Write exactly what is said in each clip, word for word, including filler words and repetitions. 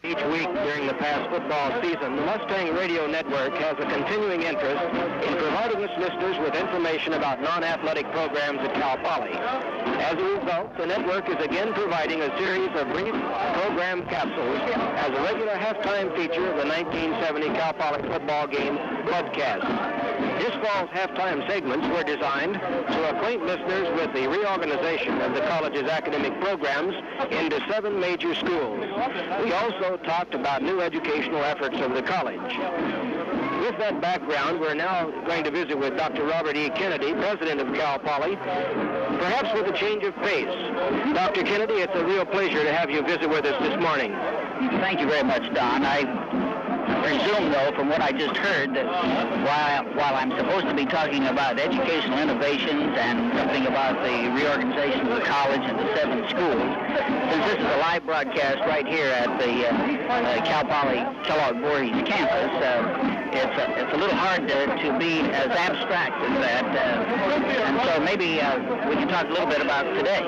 Each week during the past football season, the Mustang Radio Network has a continuing interest in providing its listeners with information about non-athletic programs at Cal Poly. As a result, the network is again providing a series of brief program capsules as a regular halftime feature of the nineteen seventy Cal Poly football game broadcast. This fall's halftime segments were designed to acquaint listeners with the reorganization of the college's academic programs into seven major schools. We also talked about new educational efforts of the college. With that background, we're now going to visit with Doctor Robert E. Kennedy, president of Cal Poly, perhaps with a change of pace. Doctor Kennedy, it's a real pleasure to have you visit with us this morning. Thank you very much, Don. I presume, though, from what I just heard, that while, while I'm supposed to be talking about educational innovations and something about the reorganization of the college into seven schools, since this is a live broadcast right here at the uh, uh, Cal Poly Kellogg Voorhees campus, uh, it's, a, it's a little hard to, to be as abstract as that. Uh, and so maybe uh, we can talk a little bit about today.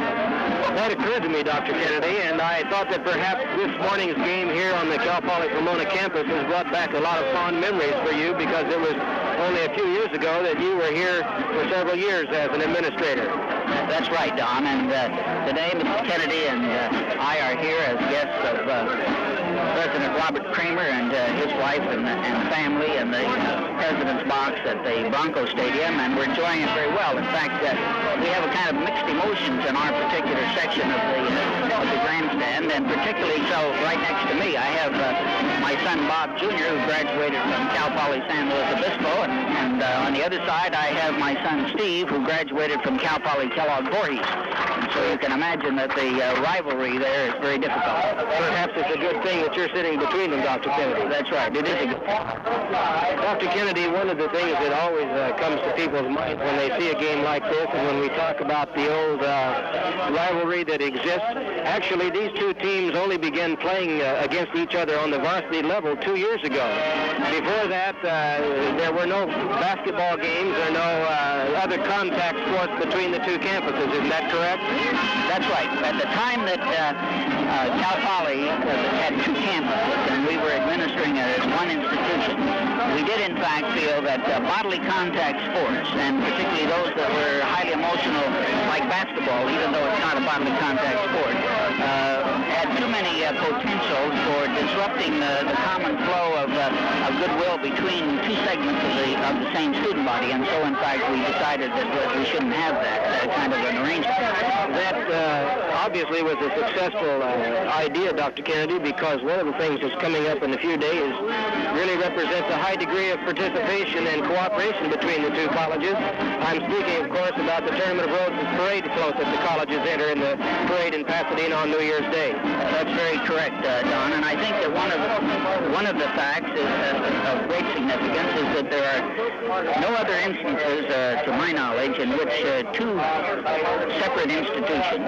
That occurred to me, Doctor Kennedy, and I thought that perhaps this morning's game here on the Cal Poly Pomona campus has brought back a lot of fond memories for you, because it was only a few years ago that you were here for several years as an administrator. That's right, Don, and uh, today Mister Kennedy and uh, I are here as guests of uh, President Robert Kramer and uh, his wife and, and family in the uh, President's Box at the Bronco Stadium, and we're enjoying it very well. In fact, uh, we have a kind of mixed emotions in our particular section of the, uh, of the grandstand, and particularly so right next to me, I have uh, my son Bob Junior, who graduated from Cal Poly San Luis Obispo, and, and uh, on the other side, I have my son Steve, who graduated from Cal Poly Kellogg Voorhees. And so you can imagine that the uh, rivalry there is very difficult. Perhaps it's a good thing that you're sitting between them, Doctor Kennedy. That's right. It is a good thing. Doctor Kennedy, one of the things that always uh, comes to people's minds when they see a game like this, and when we talk about the old uh, rivalry that exists, actually these two teams only began playing uh, against each other on the varsity level two years ago. Before that, uh, there were no basketball games or no uh, other contact sports between the two campuses. Isn't that correct? That's right. At the time that uh, uh, Cal Poly uh, had two campuses and we were administering it as one institution, we did in fact feel that uh, bodily contact sports, and particularly those that were highly emotional, like basketball, even though it's not a bodily contact sport, uh, had too many uh, potentials for disrupting the, the common flow of, uh, of goodwill between two segments of the, of the same student body, and so in fact we decided that we shouldn't have that uh, kind of an arrangement. That uh, obviously was a successful uh, idea, Doctor Kennedy, because one of the things that's coming up in a few days really represents a high degree of participation and cooperation between the two colleges. I'm speaking, of course, about the Tournament of Roses parade float that the colleges enter in the parade in Pasadena on New Year's Day. Uh, that's very correct, uh, Don, and I think that one of the, one of the facts is, uh, of great significance is that there are no other instances, uh, to my knowledge, in which uh, two separate institutions,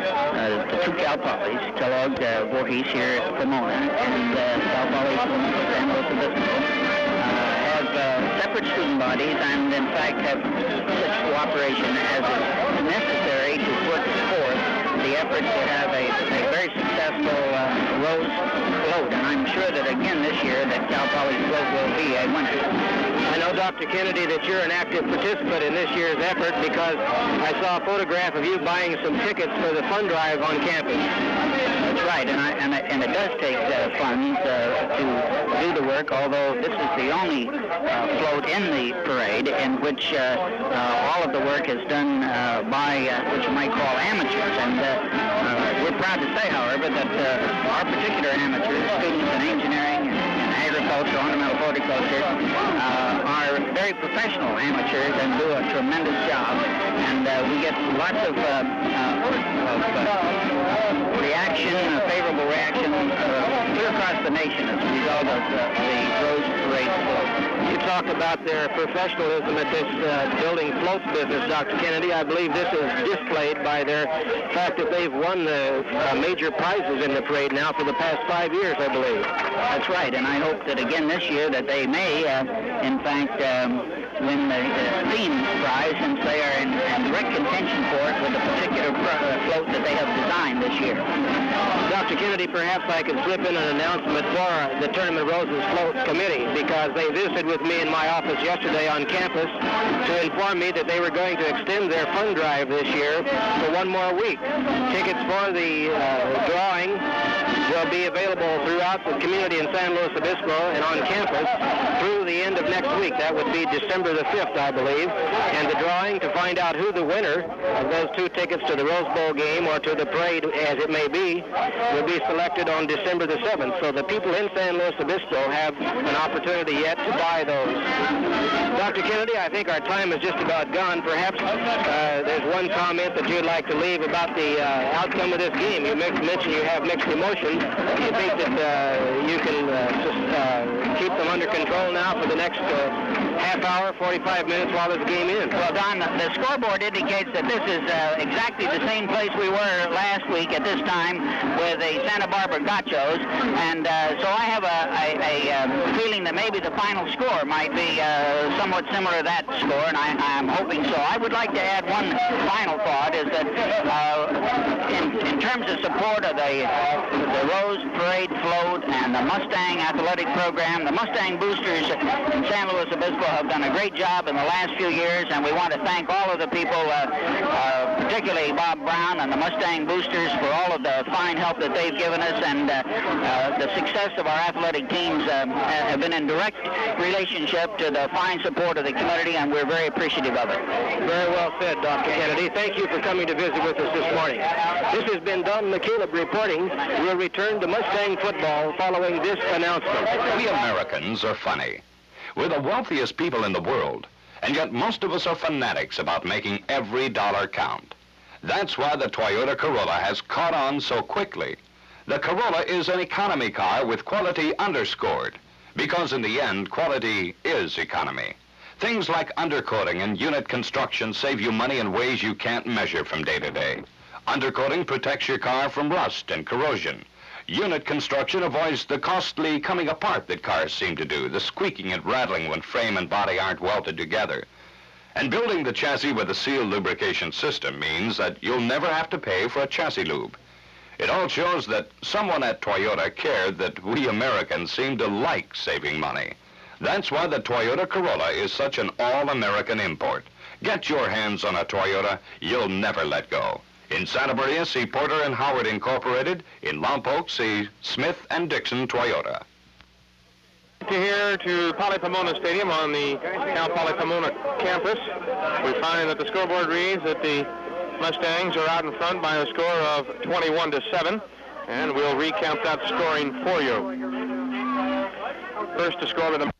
uh, the two Cal Polys, Kellogg uh, Voorhees here at Pomona, and uh, Cal Poly San Luis Obispo, uh, have uh, separate student bodies and, in fact, have such cooperation as is necessary to put forth the effort to have a, a very successful uh, Rose float. And I'm sure that, again, this year, that Cal Poly's float will be a winner. I know, Doctor Kennedy, that you're an active participant in this year's effort, because I saw a photograph of you buying some tickets for the fund drive on campus. That's right, and, I, and, I, and it does take uh, funds uh, to do the work, although this is the only uh, float in the parade in which uh, uh, all of the work is done uh, by uh, what you might call amateurs. And uh, uh, we're proud to say, however, that uh, our particular amateurs, students in engineering and, and agriculture, ornamental horticulture, uh, are very professional amateurs and do a tremendous job. And uh, we get lots of, uh, uh, of uh, reaction, a favorable reaction uh, clear across the nation as a result of uh, the Rose Parade float. You talk about their professionalism at this uh, building floats business, Doctor Kennedy. I believe this is displayed by their fact that they've won the uh, major prizes in the parade now for the past five years, I believe. That's right, and I hope that again this year that they may, uh, in fact, um, win the uh, theme prize since they are in, in direct contention for it with a particular uh, float that they have designed this year. Doctor Kennedy, perhaps I could slip in an announcement for the Tournament Roses Float Committee, because they visited with me in my office yesterday on campus to inform me that they were going to extend their fund drive this year for one more week. Tickets for the uh, drawing will be available throughout the community in San Luis Obispo and on campus through the end of next week. That would be December the fifth, I believe. And the drawing to find out who the winner of those two tickets to the Rose Bowl game or to the parade, as it may be, will be selected on December the seventh. So the people in San Luis Obispo have an opportunity yet to buy those. Doctor Kennedy, I think our time is just about gone. Perhaps uh, there's one comment that you'd like to leave about the uh, outcome of this game. You mentioned you have mixed emotions. Do you think that uh, you can uh, just uh, keep them under control now for the next uh, half hour, forty-five minutes while this game ends? Well, Don, the scoreboard indicates that this is uh, exactly the same place we were last week at this time with the Santa Barbara Gauchos, and uh, so I have a, a, a uh, feeling that maybe the final score might be uh, somewhat similar to that score, and I, I'm hoping so. I would like to add one final thought, is that uh, in, in terms of support of the, the Rose Parade Float and the Mustang Athletic Program, the Mustang Boosters in San Luis Obispo have done a great job in the last few years, and we want to thank all of the people, uh, uh, particularly Bob Brown and the Mustang Boosters, for all of the fine help that they've given us, and uh, uh, the success of our athletic teams uh, have been in direct relationship to the fine support of the community, and we're very appreciative of it. Very well said, Doctor Kennedy. Thank you for coming to visit with us this morning. This has been Don McCaleb reporting. We'll return to Mustang football following this announcement. We Americans are funny. We're the wealthiest people in the world, and yet most of us are fanatics about making every dollar count. That's why the Toyota Corolla has caught on so quickly. The Corolla is an economy car with quality underscored, because in the end, quality is economy. Things like undercoating and unit construction save you money in ways you can't measure from day to day. Undercoating protects your car from rust and corrosion. Unit construction avoids the costly coming apart that cars seem to do, the squeaking and rattling when frame and body aren't welded together. And building the chassis with a sealed lubrication system means that you'll never have to pay for a chassis lube. It all shows that someone at Toyota cared that we Americans seem to like saving money. That's why the Toyota Corolla is such an all-American import. Get your hands on a Toyota, you'll never let go. In Santa Maria, see Porter and Howard Incorporated. In Lompoc, see Smith and Dixon Toyota. To here to Poly Pomona Stadium on the Cal Poly Pomona campus. We find that the scoreboard reads that the Mustangs are out in front by a score of twenty-one to seven, and we'll recount that scoring for you. First to score with the